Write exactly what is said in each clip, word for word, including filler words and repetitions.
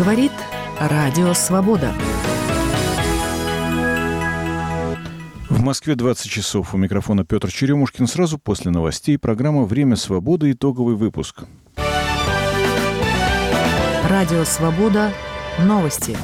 Говорит Радио Свобода. В Москве двадцать часов. У микрофона Петр Черемушкин. Сразу после новостей программа «Время свободы». Итоговый выпуск. Радио Свобода. Новости.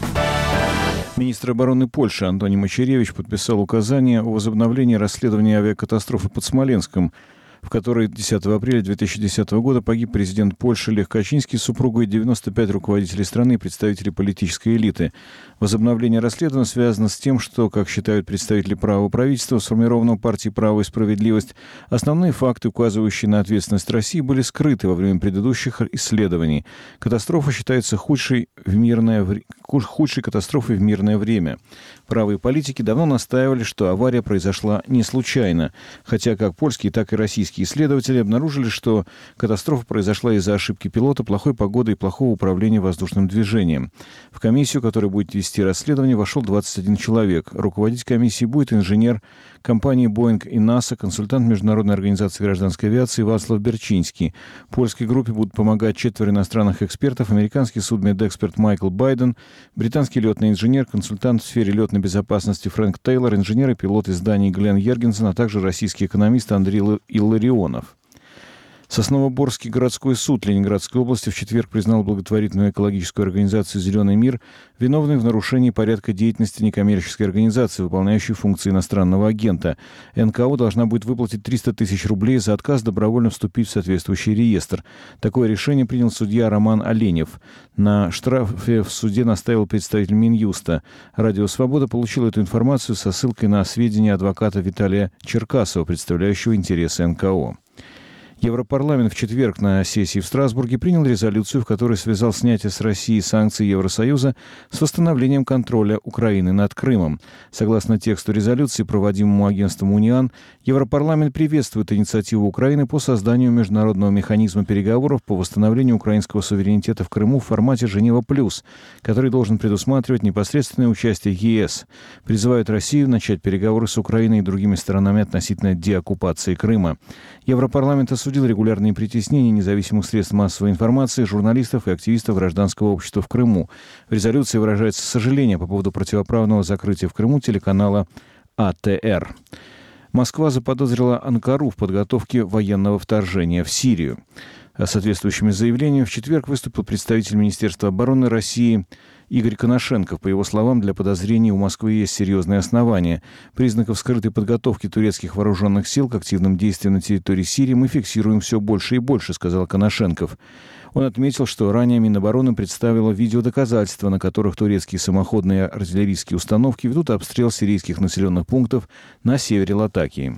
Министр обороны Польши Антоний Мачеревич подписал указание о возобновлении расследования авиакатастрофы под Смоленском, в которой десятого апреля две тысячи десятого года погиб президент Польши Лех Качинский с супругой, девяносто пять руководителей страны и представителей политической элиты. Возобновление расследования связано с тем, что, как считают представители правого правительства, сформированного партией «Право и справедливость», основные факты, указывающие на ответственность России, были скрыты во время предыдущих исследований. Катастрофа считается худшей, в мирное, худшей катастрофой в мирное время. Правые политики давно настаивали, что авария произошла не случайно, хотя как польские, так и российские исследователи обнаружили, что катастрофа произошла из-за ошибки пилота, плохой погоды и плохого управления воздушным движением. В комиссию, которая будет вести расследование, вошел двадцать один человек. Руководить комиссией будет инженер компании Boeing и НАСА, консультант Международной организации гражданской авиации Вацлав Берчинский. Польской группе будут помогать четверо иностранных экспертов: американский судмедэксперт Майкл Байден, британский летный инженер, консультант в сфере летной безопасности Фрэнк Тейлор, инженер и пилот из Дании Глен Йергенсен, а также российский экономист Андрей Илларионов. Сосновоборский городской суд Ленинградской области в четверг признал благотворительную экологическую организацию «Зеленый мир» виновной в нарушении порядка деятельности некоммерческой организации, выполняющей функции иностранного агента. эн ка о должна будет выплатить триста тысяч рублей за отказ добровольно вступить в соответствующий реестр. Такое решение принял судья Роман Оленев. На штрафе в суде настаивал представитель Минюста. Радио «Свобода» получило эту информацию со ссылкой на сведения адвоката Виталия Черкасова, представляющего интересы эн ка о. Европарламент в четверг на сессии в Страсбурге принял резолюцию, в которой связал снятие с России санкций Евросоюза с восстановлением контроля Украины над Крымом. Согласно тексту резолюции, проводимому агентством УНИАН, Европарламент приветствует инициативу Украины по созданию международного механизма переговоров по восстановлению украинского суверенитета в Крыму в формате «Женева плюс», который должен предусматривать непосредственное участие е эс. Призывает Россию начать переговоры с Украиной и другими сторонами относительно деоккупации Крыма. Европарламент осудил регулярные притеснения независимых средств массовой информации, журналистов и активистов гражданского общества в Крыму. В резолюции выражается сожаление по поводу противоправного закрытия в Крыму телеканала а тэ эр. Москва заподозрила Анкару в подготовке военного вторжения в Сирию. С соответствующими заявлениями в четверг выступил представитель Министерства обороны России Игорь Коношенков. По его словам, для подозрений у Москвы есть серьезные основания. Признаков скрытой подготовки турецких вооруженных сил к активным действиям на территории Сирии мы фиксируем все больше и больше, сказал Коношенков. Он отметил, что ранее Минобороны представило видеодоказательства, на которых турецкие самоходные артиллерийские установки ведут обстрел сирийских населенных пунктов на севере Латакии.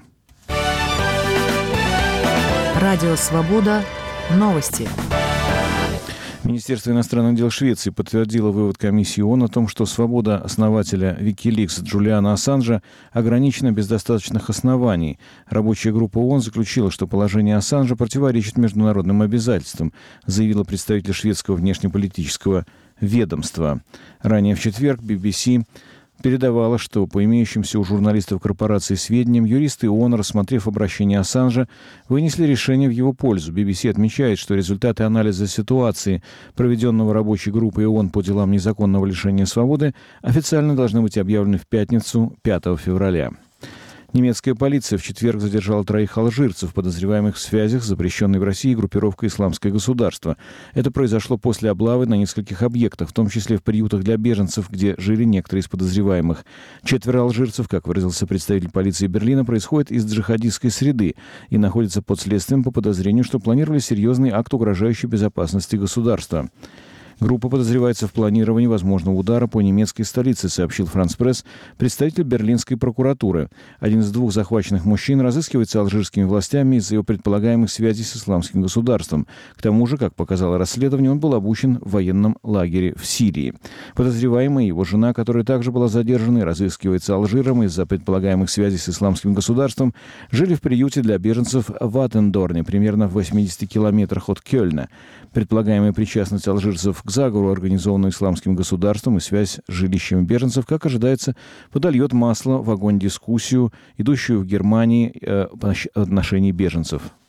Радио «Свобода». Новости. Министерство иностранных дел Швеции подтвердило вывод комиссии ООН о том, что свобода основателя Wikileaks Джулиана Ассанжа ограничена без достаточных оснований. Рабочая группа ООН заключила, что положение Ассанжа противоречит международным обязательствам, заявила представитель шведского внешнеполитического ведомства. Ранее в четверг би би си передавала, что по имеющимся у журналистов корпорации сведениям, юристы ООН, рассмотрев обращение Ассанжа, вынесли решение в его пользу. би би си отмечает, что результаты анализа ситуации, проведенного рабочей группой ООН по делам незаконного лишения свободы, официально должны быть объявлены в пятницу, пятого февраля. Немецкая полиция в четверг задержала троих алжирцев, подозреваемых в связях с запрещенной в России группировкой «Исламское государство». Это произошло после облавы на нескольких объектах, в том числе в приютах для беженцев, где жили некоторые из подозреваемых. Четверо алжирцев, как выразился представитель полиции Берлина, происходят из джихадистской среды и находятся под следствием по подозрению, что планировали серьезный акт, угрожающий безопасности государства. Группа подозревается в планировании возможного удара по немецкой столице, сообщил Франс Пресс представитель берлинской прокуратуры. Один из двух захваченных мужчин разыскивается алжирскими властями из-за его предполагаемых связей с исламским государством. К тому же, как показало расследование, он был обучен в военном лагере в Сирии. Подозреваемый и его жена, которая также была задержана и разыскивается Алжиром из-за предполагаемых связей с исламским государством, жили в приюте для беженцев в Аттендорне, примерно в восьмидесяти километрах от Кёльна. Предполагаемая причастность алжирцев к заговору, организованному исламским государством, и связь с жилищами беженцев, как ожидается, подольет масло в огонь дискуссию, идущую в Германии э, в отношении беженцев.